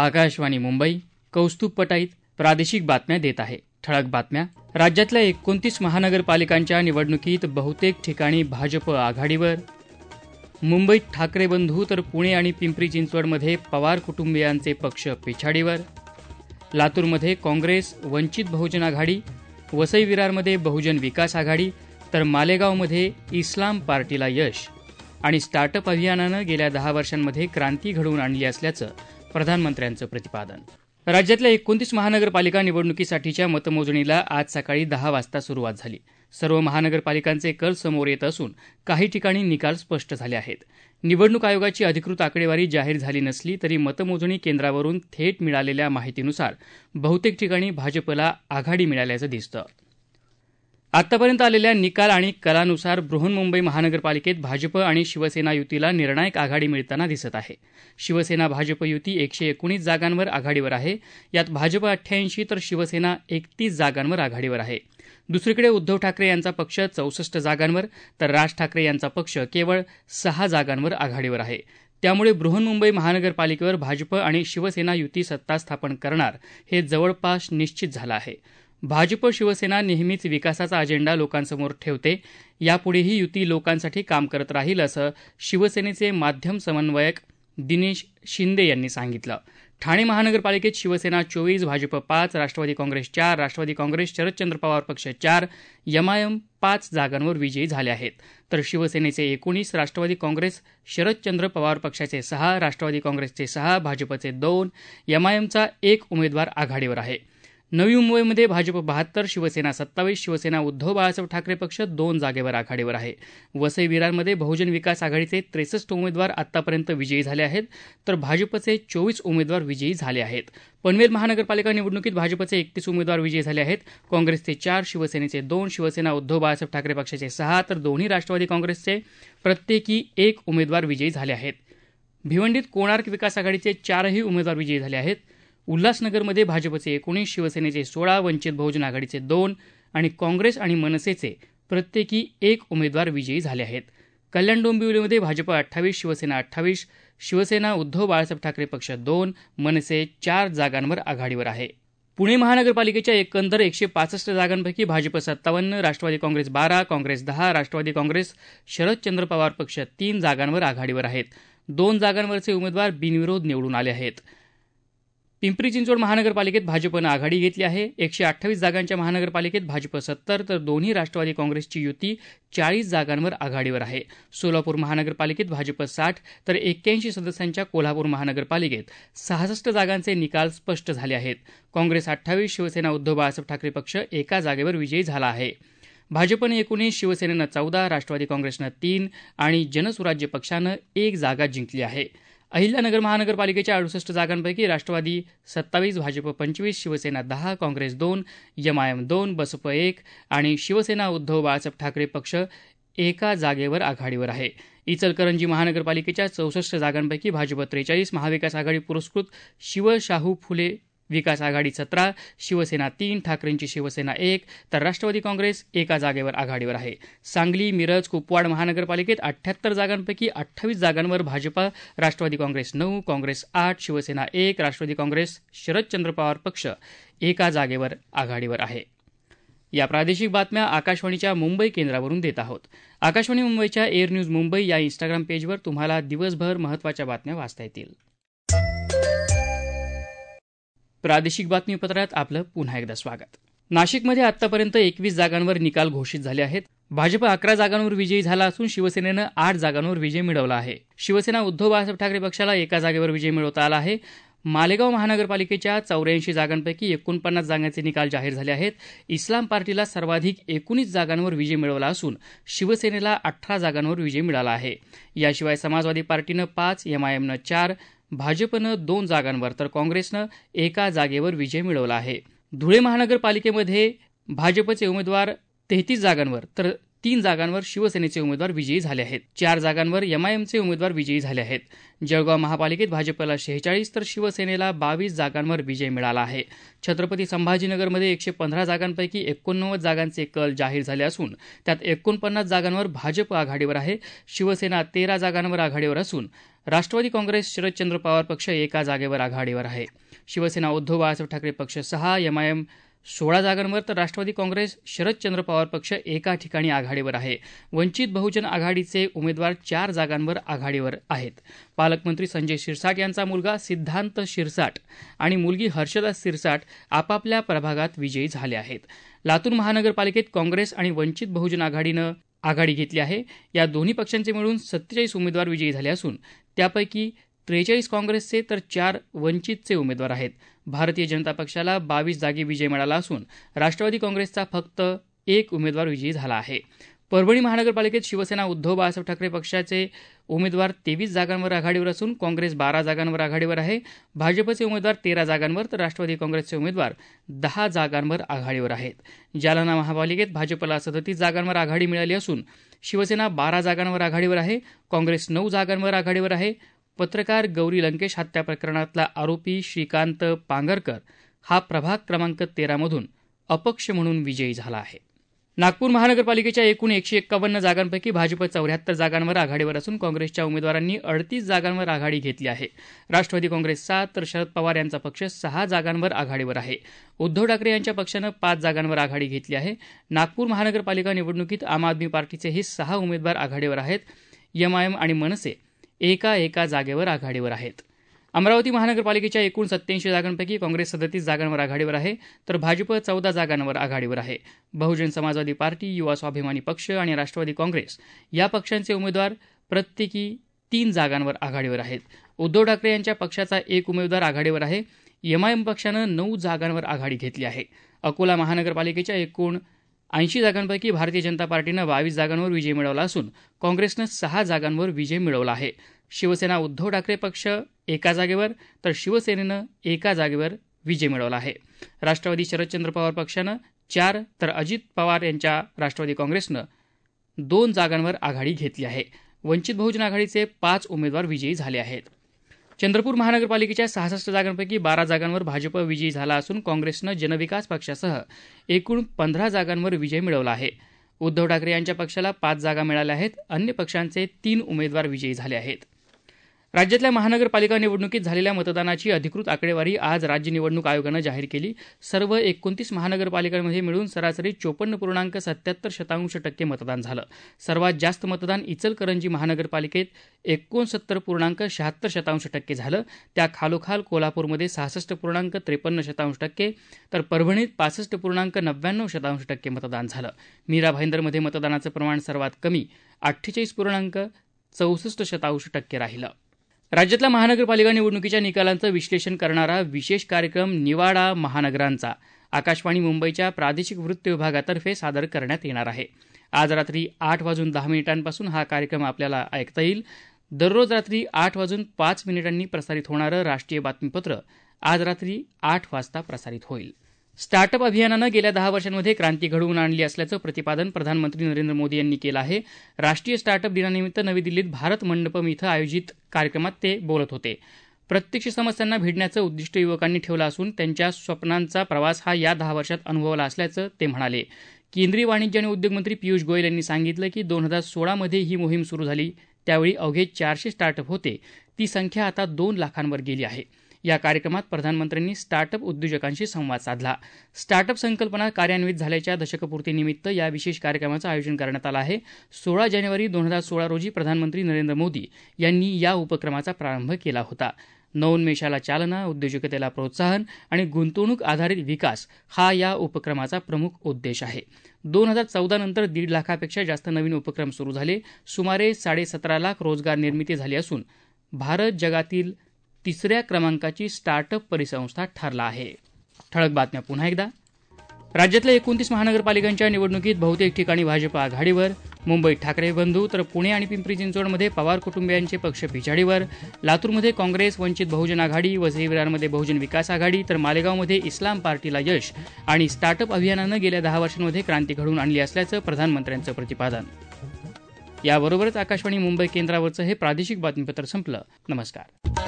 आकाशवाणी मुंबई. कौस्तुभ पटाईत प्रादेशिक बातम्या देत आहे. ठळक बातम्या. राज्यातल्या 29 महानगरपालिकांच्या निवडणुकीत बहुतेक ठिकाणी भाजप आघाडीवर. मुंबईत ठाकरे बंधू तर पुणे आणि पिंपरी चिंचवडमध्ये पवार कुटुंबियांचे पक्ष पिछाडीवर. लातूरमध्ये काँग्रेस, वंचित बहुजन आघाडी, वसई विरारमध्ये बहुजन विकास आघाडी तर मालेगावमध्ये इस्लाम पार्टीला यश. आणि स्टार्टअप अभियानानं गेल्या 10 वर्षांमध्ये क्रांती घडवून आणली असल्याचं प्रधानमंत्र्यांचं प्रतिपादन. राज्यातल्या 29 महानगरपालिका निवडणुकीसाठीच्या मतमोजणीला आज सकाळी 10 वाजता सुरुवात झाली. सर्व महानगरपालिकांचे कल समोर येत असून काही ठिकाणी निकाल स्पष्ट झाले आहेत. निवडणूक आयोगाची अधिकृत आकडेवारी जाहीर झाली नसली तरी मतमोजणी केंद्रावरून थेट मिळालेल्या माहितीनुसार बहुतेक ठिकाणी भाजपला आघाडी मिळाल्याचं दिसतं. आतापर्यंत आलेल्या निकाल आणि कलानुसार बृहन्मुंबई महानगरपालिकेत भाजप आणि शिवसेना युतीला निर्णायक आघाडी मिळताना दिसत आहे. शिवसेना भाजप युती 119 जागांवर आघाडीवर आहे. यात भाजप 88 तर शिवसेना 31 जागांवर आघाडीवर आहे. दुसरीकडे उद्धव ठाकरे यांचा पक्ष 64 जागांवर तर राज ठाकरे यांचा पक्ष केवळ 6 जागांवर आघाडीवर आहे. त्यामुळे बृहन्मुंबई महानगरपालिकेवर भाजप आणि शिवसेना युती सत्ता स्थापन करणार हे जवळपास निश्चित झालं आहे. भाजप शिवसेना नेहमीच विकासाचा अजेंडा लोकांसमोर ठेवते. यापुढेही युती लोकांसाठी काम करत राहील असं शिवसेनेचे माध्यम समन्वयक दिनेश शिंदे यांनी सांगितलं. ठाणे महानगरपालिकेत शिवसेना 24, भाजप 5, राष्ट्रवादी काँग्रेस 4, राष्ट्रवादी काँग्रेस शरदचंद्र पवार पक्ष 4, एमआयएम 5 जागांवर विजयी झाले आहेत. तर शिवसेनेचे 19, राष्ट्रवादी काँग्रेस शरदचंद्र पवार पक्षाचे 6, राष्ट्रवादी काँग्रेसचे 6, भाजपचे 2, एमआयएमचा 1 उमेदवार आघाडीवर आहे. नवी मुंबईमध्ये भाजप 72, शिवसेना 27, शिवसेना उद्धव बाळासाहेब ठाकरे पक्ष 2 जागेवर आघाडीवर आहे. वसई विरारमध्ये बहुजन विकास आघाडीचे 63 उमेदवार आतापर्यंत विजयी झाले आहेत तर भाजपचे 24 उमेदवार विजयी झाले आहेत. पनवेल महानगरपालिका निवडणुकीत भाजपचे 31 उमेदवार विजयी झाले आहेत. काँग्रेसचे 4, शिवसेनेचे 2, शिवसेना उद्धव बाळासाहेब ठाकरे पक्षाचे 6 तर दोन्ही राष्ट्रवादी काँग्रेसचे प्रत्येकी 1 उमेदवार विजयी झाले आहेत. भिवंडीत कोणार्क विकास आघाडीचे 4ही उमेदवार विजयी झाले आहेत. उल्हासनगरमध्ये भाजपचे 19, शिवसेनेचे 16, वंचित बहुजन आघाडीचे 2 आणि काँग्रेस आणि मनसेचे प्रत्येकी 1 उमेदवार विजयी झाले आहेत. कल्याण डोंबिवलीमध्ये भाजप 28, शिवसेना 28, शिवसेना उद्धव बाळासाहेब ठाकरे पक्ष 2, मनसे 4 जागांवर आघाडीवर आहे. पुणे महानगरपालिकेच्या एकंदर 165 जागांपैकी भाजप 57, राष्ट्रवादी काँग्रेस 12, काँग्रेस 10, राष्ट्रवादी काँग्रेस शरदचंद्र पवार पक्ष 3 जागांवर आघाडीवर आहेत. 2 जागांवरचे उमेदवार बिनविरोध निवडून आले आहेत. पिंपरी चिंचवड महानगरपालिकेत भाजपनं आघाडी घेतली आहे. 128 जागांच्या महानगरपालिकेत भाजप 70 तर दोन्ही राष्ट्रवादी काँग्रेसची युती 40 जागांवर आघाडीवर आहे. सोलापूर महानगरपालिकेत भाजप 60 तर 81 सदस्यांच्या कोल्हापूर महानगरपालिकेत 66 जागांचे निकाल स्पष्ट झाले आहेत. काँग्रेस 28, शिवसेना उद्धव बाळासाहेब ठाकरे पक्ष 1 जागेवर विजयी झाला आहे. भाजपनं 19, शिवसेनेनं 14, राष्ट्रवादी काँग्रेसनं 3 आणि जनसुराज्य पक्षानं 1 जागा जिंकली आहे. अहिल्यानगर महानगरपालिकेच्या 68 जागांपैकी राष्ट्रवादी 27, भाजप 25, शिवसेना 10, काँग्रेस 2, एमआयएम 2, बसप 1 आणि शिवसेना उद्धव बाळासाहेब ठाकरे पक्ष 1 जागेवर आघाडीवर आहे. इचलकरंजी महानगरपालिकेच्या 64 जागांपैकी भाजप 43, महाविकास आघाडी पुरस्कृत शिवशाहू फुले विकास आघाडी 17, शिवसेना 3, ठाकरेंची शिवसेना 1 तर राष्ट्रवादी काँग्रेस 1 जागेवर आघाडीवर आहे. सांगली, मिरज, कुपवाड महानगरपालिकेत 78 जागांपैकी 28 जागांवर भाजप, राष्ट्रवादी काँग्रेस 9, काँग्रेस 8, शिवसेना 1, राष्ट्रवादी काँग्रेस शरदचंद्र पवार पक्ष 1 जागेवर आघाडीवर आहे. या प्रादेशिक बातम्या आकाशवाणीच्या मुंबई केंद्रावरून देत आहोत. आकाशवाणी मुंबईच्या एअर न्यूज मुंबई या इंस्टाग्राम पेजवर तुम्हाला दिवसभर महत्त्वाच्या बातम्या वाचता येतील. प्रादेशिक बातमीपत्रात आपलं पुन्हा एकदा स्वागत. नाशिकमध्ये आतापर्यंत 21 जागांवर निकाल घोषित झाले आहेत. भाजप 11 जागांवर विजयी झाला असून शिवसेनेनं 8 जागांवर विजय मिळवला आहे. शिवसेना उद्धव बाळासाहेब ठाकरे पक्षाला 1 जागेवर विजय मिळवता आला आहे. मालेगाव महानगरपालिकेच्या 84 जागांपैकी 49 जागांचे निकाल जाहीर झाले आहेत. इस्लाम पार्टीला सर्वाधिक 19 जागांवर विजय मिळवला असून शिवसेनेला 18 जागांवर विजय मिळाला आहे. याशिवाय समाजवादी पार्टीनं 5, एमआयएमनं 4, भाजपनं 2 जागांवर तर काँग्रेसनं 1 जागेवर विजय मिळवला आहे. धुळे महानगरपालिकेमध्ये भाजपचे उमेदवार 33 जागांवर तर 3 जागांवर शिवसेनेचे उमेदवार विजयी झाले आहेत. 4 जागांवर एमआयएमचे उमेदवार विजयी झाले आहेत. जळगाव महापालिकेत भाजपला 46 तर शिवसेनेला 22 जागांवर विजय मिळाला आहे. छत्रपती संभाजीनगरमध्ये 115 जागांपैकी 89 जागांचे कल जाहीर झाले असून त्यात 49 जागांवर भाजप आघाडीवर आहे. शिवसेना 13 जागांवर आघाडीवर असून राष्ट्रवादी काँग्रेस शरदचंद्र पवार पक्ष एका जागेवर आघाडीवर आहे. शिवसेना उद्धव बाळासाहेब ठाकरे पक्ष 6, एमआयएम 16 जागांवर तर राष्ट्रवादी काँग्रेस शरदचंद्र पवार पक्ष एका ठिकाणी आघाडीवर आहे. वंचित बहुजन आघाडीचे उमेदवार 4 जागांवर आघाडीवर आहेत. पालकमंत्री संजय शिरसाट यांचा मुलगा सिद्धांत शिरसाट आणि मुलगी हर्षदा शिरसाट आपापल्या प्रभागात विजयी झाले आहेत. लातूर महानगरपालिकेत काँग्रेस आणि वंचित बहुजन आघाडीनं आघाडी घेतली आहे. या दोन्ही पक्षांचे मिळून 47 उमेदवार विजयी झाले असून त्यापैकी 43 काँग्रेसचे तर 4 वंचितचे उमेदवार आहेत. भारतीय जनता पक्षाला 22 जागी विजय मिळाला असून राष्ट्रवादी काँग्रेसचा फक्त 1 उमेदवार विजयी झाला आहे. परभणी महानगरपालिकेत शिवसेना उद्धव बाळासाहेब ठाकरे पक्षाचे उमेदवार 23 जागांवर आघाडीवर असून काँग्रेस 12 जागांवर आघाडीवर आहे. भाजपचे उमेदवार 13 जागांवर तर राष्ट्रवादी काँग्रेसचे उमेदवार 10 जागांवर आघाडीवर आहेत. जालना महापालिकेत भाजपला 37 जागांवर आघाडी मिळाली असून शिवसेना 12 जागांवर आघाडीवर आहे. काँग्रेस 9 जागांवर आघाडीवर आहे. पत्रकार गौरी लंकेश हत्या प्रकरणातला आरोपी श्रीकांत पांगरकर हा प्रभाग क्रमांक 13 मधून अपक्ष म्हणून विजयी झाला आहे. नागपूर महानगरपालिकेच्या एकूण 151 जागांपैकी भाजप 74 जागांवर आघाडीवर असून काँग्रेसच्या उमेदवारांनी 38 जागांवर आघाडी घेतली आहे. राष्ट्रवादी काँग्रेस 7 तर शरद पवार यांचा पक्ष 6 जागांवर आघाडीवर आहे. उद्धव ठाकरे यांच्या पक्षानं 5 जागांवर आघाडी घेतली आहे. नागपूर महानगरपालिका निवडणुकीत आम आदमी पार्टीचेही 6 उमेदवार आघाडीवर आहेत. एमआयएम आणि मनसे एका जागेवर आघाडीवर आहेत. अमरावती महानगरपालिकेच्या एकूण 87 जागांपैकी काँग्रेस 37 जागांवर आघाडीवर आहे तर भाजप 14 जागांवर आघाडीवर आहे. बहुजन समाजवादी पार्टी, युवा स्वाभिमानी पक्ष आणि राष्ट्रवादी काँग्रेस या पक्षांचे उमेदवार प्रत्येकी 3 जागांवर आघाडीवर आहेत. उद्धव ठाकरे यांच्या पक्षाचा 1 उमेदवार आघाडीवर आहे. एमआयएम पक्षानं 9 जागांवर आघाडी घेतली आहे. अकोला महानगरपालिकेच्या एकूण 80 जागांपैकी भारतीय जनता पार्टीनं 22 जागांवर विजय मिळवला असून काँग्रेसनं 6 जागांवर विजय मिळवला आहे. शिवसेना उद्धव ठाकरे पक्ष एका जागेवर तर शिवसेनेनं एका जागेवर विजय मिळवला आहे. राष्ट्रवादी शरदचंद्र पवार पक्षानं 4 तर अजित पवार यांच्या राष्ट्रवादी काँग्रेसनं 2 जागांवर आघाडी घेतली आहे. वंचित बहुजन आघाडीचे 5 उमेदवार विजयी झाले आहेत. चंद्रपूर महानगरपालिकेच्या 66 जागांपैकी 12 जागांवर भाजप विजयी झाला असून काँग्रेसनं जनविकास पक्षासह एकूण 15 जागांवर विजय मिळवला आहे. उद्धव ठाकरे यांच्या पक्षाला 5 जागा मिळाल्या आहेत. अन्य पक्षांचे 3 उमेदवार विजयी झाले आहेत. राज्यातल्या महानगरपालिका निवडणुकीत झालेल्या मतदानाची अधिकृत आकडेवारी आज राज्य निवडणूक आयोगानं जाहीर केली. सर्व 29 महानगरपालिकांमध्ये मिळून सरासरी 54.70% मतदान झालं. सर्वात जास्त मतदान इचलकरंजी महानगरपालिकेत 69.76% झालं. त्या खालोखाल कोल्हापूरमध्ये 66.53% तर परभणीत 65.99% मतदान झालं. मीरा भाईंदरमध्ये मतदानाचं प्रमाण सर्वात कमी 48.64% राहिलं. राज्यातल्या महानगरपालिका निवडणुकीच्या निकालांचं विश्लेषण करणारा विशेष कार्यक्रम निवाडा महानगरांचा आकाशवाणी मुंबईच्या प्रादेशिक वृत्त विभागातर्फे सादर करण्यात येणार आहे. आज रात्री 8:10 हा कार्यक्रम आपल्याला ऐकता येईल. दररोज रात्री 8:05 प्रसारित होणारं राष्ट्रीय बातमीपत्र आज रात्री 8 वाजता प्रसारित होईल. स्टार्टअप अभियानानं गेल्या 10 वर्षांमध्ये क्रांती घडवून आणली असल्याचं प्रतिपादन प्रधानमंत्री नरेंद्र मोदी यांनी केलं आहे. राष्ट्रीय स्टार्टअप दिनानिमित्त नवी दिल्लीत भारत मंडपम इथं आयोजित कार्यक्रमात ते बोलत होते. प्रत्यक्ष समस्यांना भिडण्याचं उद्दिष्ट युवकांनी ठेवलं असून त्यांच्या स्वप्नांचा प्रवास हा या 10 वर्षात अनुभवला असल्याचं ते म्हणाले. केंद्रीय वाणिज्य आणि उद्योग मंत्री पियुष गोयल यांनी सांगितलं की 2016 मध्ये ही मोहीम सुरू झाली त्यावेळी अवघे 400 स्टार्टअप होते. ती संख्या आता 2 लाखांवर गेली आहे. या कार्यक्रमात प्रधानमंत्र्यांनी स्टार्टअप उद्योजकांशी संवाद साधला. स्टार्टअप संकल्पना कार्यान्वित झाल्याच्या दशकपूर्तीनिमित्त या विशेष कार्यक्रमाचं आयोजन करण्यात आलं आहे. 16 जानेवारी 2016 रोजी प्रधानमंत्री नरेंद्र मोदी यांनी या उपक्रमाचा प्रारंभ केला होता. नवोन्मेषाला चालना, उद्योजकतेला प्रोत्साहन आणि गुंतवणूक आधारित विकास हा या उपक्रमाचा प्रमुख उद्देश आहे. 2014 नंतर 1.5 लाखापेक्षा जास्त नवीन उपक्रम सुरू झाले. सुमारे 17.5 लाख रोजगार निर्मिती झाली असून भारत जगातील 3ऱ्या क्रमांकाची स्टार्टअप परिसंस्था ठरला आहे. ठळक बातम्या पुन्हा एकदा. राज्यातल्या 29 महानगरपालिकांच्या निवडणुकीत बहुतेक ठिकाणी भाजप आघाडीवर. मुंबईत ठाकरे बंधू तर पुणे आणि पिंपरी चिंचवडमध्ये पवार कुटुंबियांचे पक्ष पिछाडीवर. लातूरमध्ये काँग्रेस, वंचित बहुजन आघाडी, वसई विरारमध्ये बहुजन विकास आघाडी तर मालेगावमध्ये इस्लाम पार्टीला यश आणि स्टार्टअप अभियानानं गेल्या 10 वर्षांमध्ये क्रांती घडवून आणली असल्याचं प्रधानमंत्र्यांचं प्रतिपादन. याबरोबरच आकाशवाणी मुंबई केंद्रावरचं हे प्रादेशिक बातमीपत्र संपलं. नमस्कार.